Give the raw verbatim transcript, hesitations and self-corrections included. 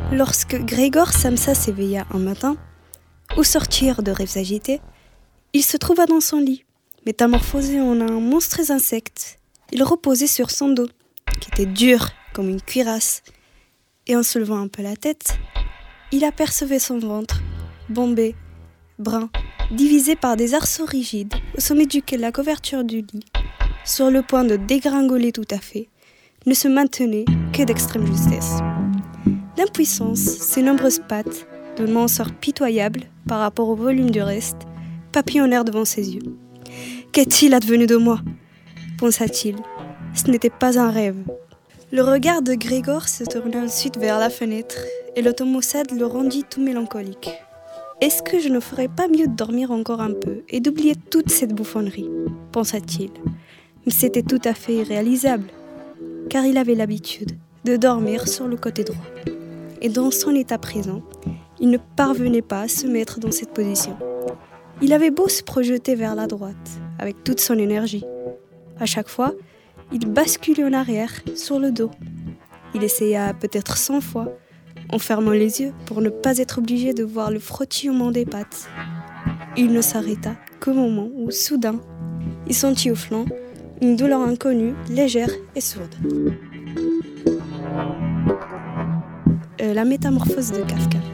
Lorsque Grégor Samsa s'éveilla un matin, au sortir de rêves agités, il se trouva dans son lit, métamorphosé en un monstrueux insecte. Il reposait sur son dos, qui était dur comme une cuirasse, et en soulevant un peu la tête, il apercevait son ventre, bombé, brun, divisé par des arceaux rigides, au sommet duquel la couverture du lit, sur le point de dégringoler tout à fait, ne se maintenait que d'extrême justesse. D'impuissance, ses nombreuses pattes, d'un sort pitoyable par rapport au volume du reste, papillonnèrent devant ses yeux. « Qu'est-il advenu de moi ?» pensa-t-il. Ce n'était pas un rêve. Le regard de Grégor se tourna ensuite vers la fenêtre et l'automosade le rendit tout mélancolique. « Est-ce que je ne ferais pas mieux de dormir encore un peu et d'oublier toute cette bouffonnerie ?» pensa-t-il. Mais c'était tout à fait irréalisable, car il avait l'habitude de dormir sur le côté droit. Et dans son état présent, il ne parvenait pas à se mettre dans cette position. Il avait beau se projeter vers la droite, avec toute son énergie. À chaque fois, il basculait en arrière, sur le dos. Il essaya peut-être cent fois, en fermant les yeux pour ne pas être obligé de voir le frottillement des pattes. Il ne s'arrêta qu'au moment où, soudain, il sentit au flanc une douleur inconnue, légère et sourde. Euh, la métamorphose de Kafka.